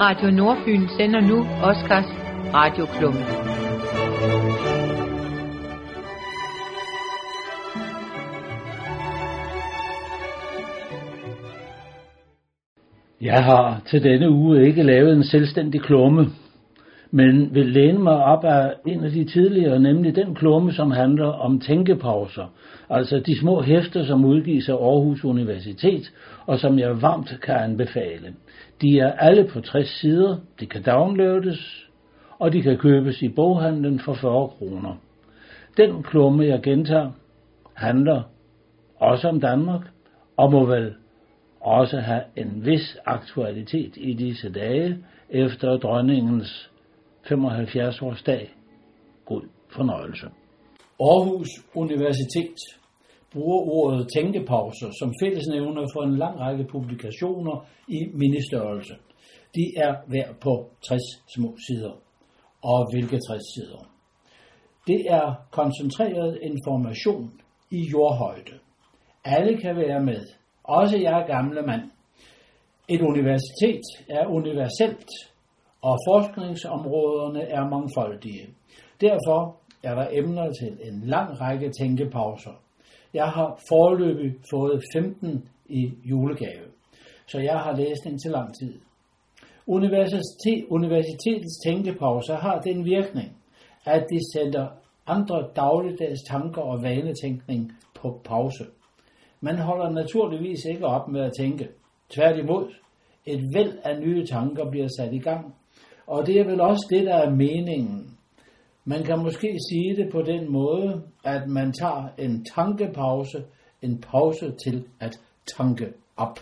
Radio Nordfyn sender nu Oscars Radioklumme. Jeg har til denne uge ikke lavet en selvstændig klumme, men vil læne mig op af en af de tidligere, nemlig den klumme, som handler om tænkepauser, altså de små hæfter, som udgives af Aarhus Universitet, og som jeg varmt kan anbefale. De er alle på 60 sider, de kan downloades, og de kan købes i boghandlen for 40 kroner. Den klumme, jeg gentager, handler også om Danmark, og må vel også have en vis aktualitet i disse dage efter dronningens 75-årsdag. God fornøjelse. Aarhus Universitet bruger ordet tænkepauser som fællesnævner for en lang række publikationer i ministørrelse. De er hver på 60 små sider. Og hvilke 60 sider? Det er koncentreret information i jordhøjde. Alle kan være med. Også jeg gamle mand. Et universitet er universelt, og forskningsområderne er mangfoldige. Derfor er der emner til en lang række tænkepauser. Jeg har foreløbig fået 15 i julegave, så jeg har læsning til lang tid. Universitetets tænkepauser har den virkning, at de sætter andre dagligdags tanker og vanetænkning på pause. Man holder naturligvis ikke op med at tænke. Tværtimod, et væld af nye tanker bliver sat i gang, og det er vel også det, der er meningen. Man kan måske sige det på den måde, at man tager en tankepause, en pause til at tanke op.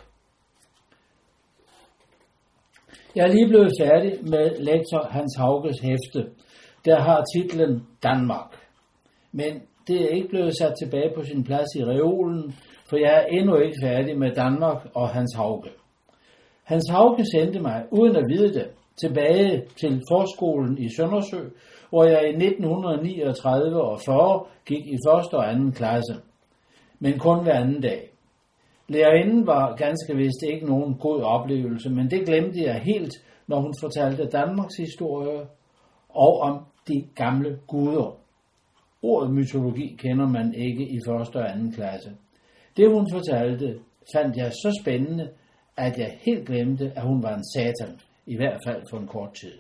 Jeg er lige blevet færdig med lektor Hans Hauges hæfte, der har titlen Danmark. Men det er ikke blevet sat tilbage på sin plads i reolen, for jeg er endnu ikke færdig med Danmark og Hans Hauge. Hans Hauge sendte mig, uden at vide det, tilbage til forskolen i Søndersø, hvor jeg i 1939 og 40 gik i 1. og 2. klasse, men kun hver anden dag. Lærerinden var ganske vist ikke nogen god oplevelse, men det glemte jeg helt, når hun fortalte Danmarks historie og om de gamle guder. Ordet mytologi kender man ikke i 1. og 2. klasse. Det hun fortalte, fandt jeg så spændende, at jeg helt glemte, at hun var en satan, i hvert fald for en kort tid.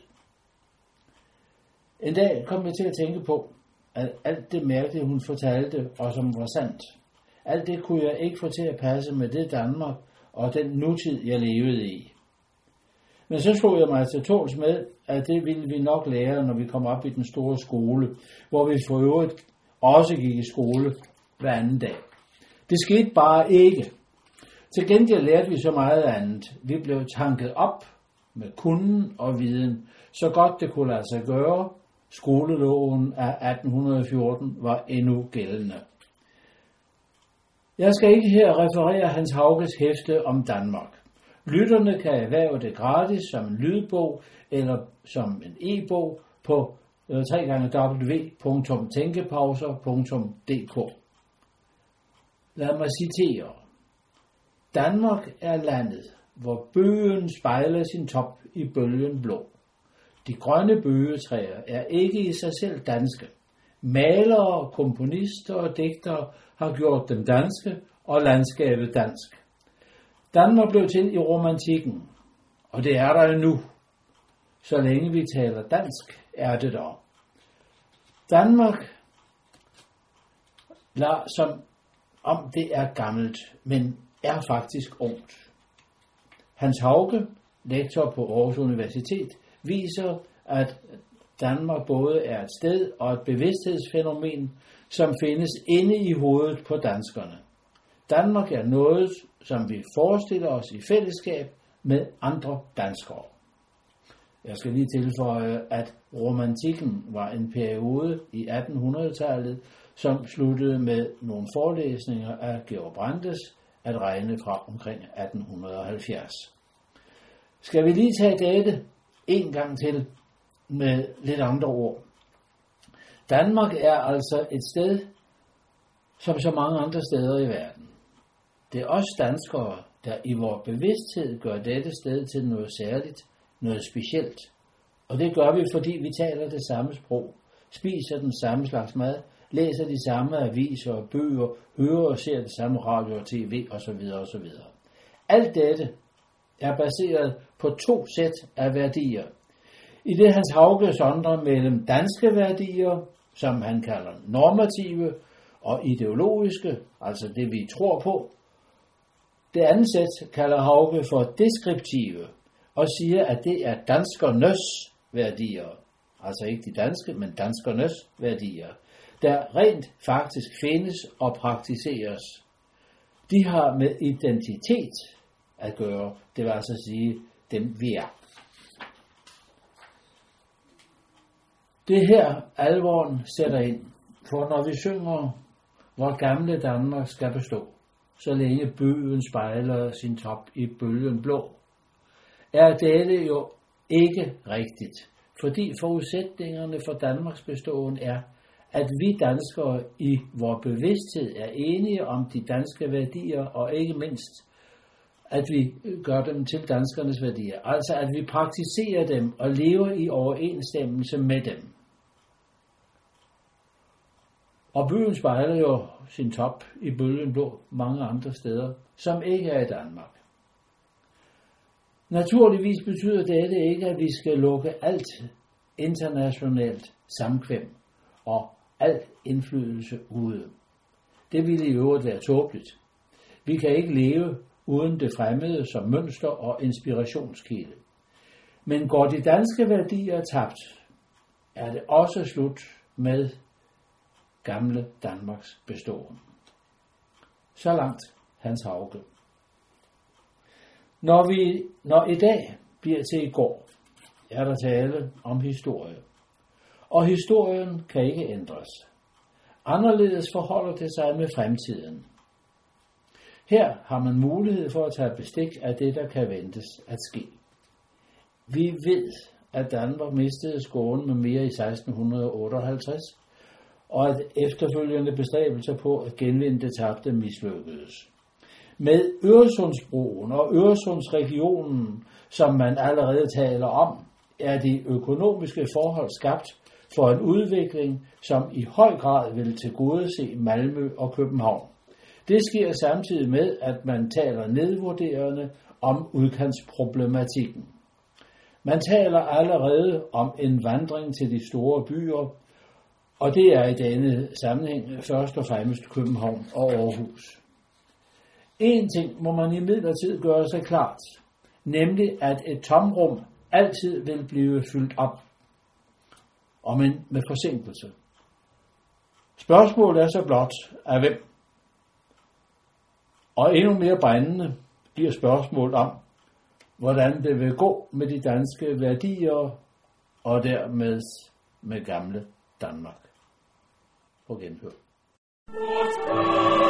En dag kom jeg til at tænke på, at alt det mærkelige, hun fortalte, og som var sandt, alt det kunne jeg ikke få til at passe med det Danmark og den nutid, jeg levede i. Men så slog jeg mig til tåls med, at det ville vi nok lære, når vi kom op i den store skole, hvor vi for øvrigt også gik i skole hver anden dag. Det skete bare ikke. Til gengæld lærte vi så meget andet. Vi blev tanket op med kunden og viden, så godt det kunne lade sig gøre. Skoleloven af 1814 var endnu gældende. Jeg skal ikke her referere Hans Hauges hæfte om Danmark. Lytterne kan erhverve det gratis som en lydbog eller som en e-bog på www.tænkepauser.dk. Lad mig citere. Danmark er landet, hvor bøgen spejler sin top i bølgen blå. De grønne bøgetræer er ikke i sig selv danske. Malere, komponister og digtere har gjort dem danske og landskabet dansk. Danmark blev til i romantikken, og det er der endnu. Så længe vi taler dansk, er det der. Danmark lader som om det er gammelt, men er faktisk ungt. Hans Hauge, lektor på Aarhus Universitet, viser, at Danmark både er et sted og et bevidsthedsfænomen, som findes inde i hovedet på danskerne. Danmark er noget, som vi forestiller os i fællesskab med andre danskere. Jeg skal lige tilføje, at romantikken var en periode i 1800-tallet, som sluttede med nogle forelæsninger af Georg Brandes at regne fra omkring 1870. Skal vi lige tage dette en gang til med lidt andre ord. Danmark er altså et sted, som så mange andre steder i verden. Det er os danskere, der i vores bevidsthed gør dette sted til noget særligt, noget specielt. Og det gør vi, fordi vi taler det samme sprog, spiser den samme slags mad, læser de samme aviser og bøger, hører og ser det samme radio og tv osv. osv. Alt dette er baseret på 2 sæt af værdier. I det Hans Hauge sondrer mellem danske værdier, som han kalder normative, og ideologiske, altså det vi tror på. Det andet sæt kalder Hauge for deskriptive, og siger, at det er danskernes værdier, altså ikke de danske, men danskernes værdier, der rent faktisk findes og praktiseres. De har med identitet at gøre, det vil altså sige dem vi er. Det her alvoren sætter ind, for når vi synger, hvor gamle Danmark skal bestå, så længe bøgen spejler sin top i bølgen blå, er dette jo ikke rigtigt, fordi forudsætningerne for Danmarks beståen er, at vi danskere i vor bevidsthed er enige om de danske værdier, og ikke mindst, at vi gør dem til danskernes værdier. Altså at vi praktiserer dem og lever i overensstemmelse med dem. Og byen spejler jo sin top i bølgen blå mange andre steder, som ikke er i Danmark. Naturligvis betyder dette ikke, at vi skal lukke alt internationalt samkvem og al indflydelse ude. Det ville i øvrigt være tåbeligt. Vi kan ikke leve uden det fremmede som mønster og inspirationskilde. Men går de danske værdier tabt, er det også slut med gamle Danmarks beståen. Så langt Hans Hauge. Når i dag bliver til i går, er der tale om historie. Og historien kan ikke ændres. Anderledes forholder det sig med fremtiden. Her har man mulighed for at tage bestik af det, der kan ventes at ske. Vi ved, at Danmark mistede Skåne med mere i 1658, og at efterfølgende bestræbelser på at genvinde det tabte mislykkedes. Med Øresundsbroen og Øresundsregionen, som man allerede taler om, er de økonomiske forhold skabt for en udvikling, som i høj grad vil tilgodese Malmø og København. Det sker samtidig med, at man taler nedvurderende om udkantsproblematikken. Man taler allerede om en vandring til de store byer, og det er i denne sammenhæng først og fremmest København og Aarhus. En ting må man imidlertid gøre sig klart, nemlig at et tomrum altid vil blive fyldt op, og men med forsinkelse. Spørgsmålet er så blot af hvem? Og endnu mere brændende bliver spørgsmålet om, hvordan det vil gå med de danske værdier, og dermed med gamle Danmark. På genhør.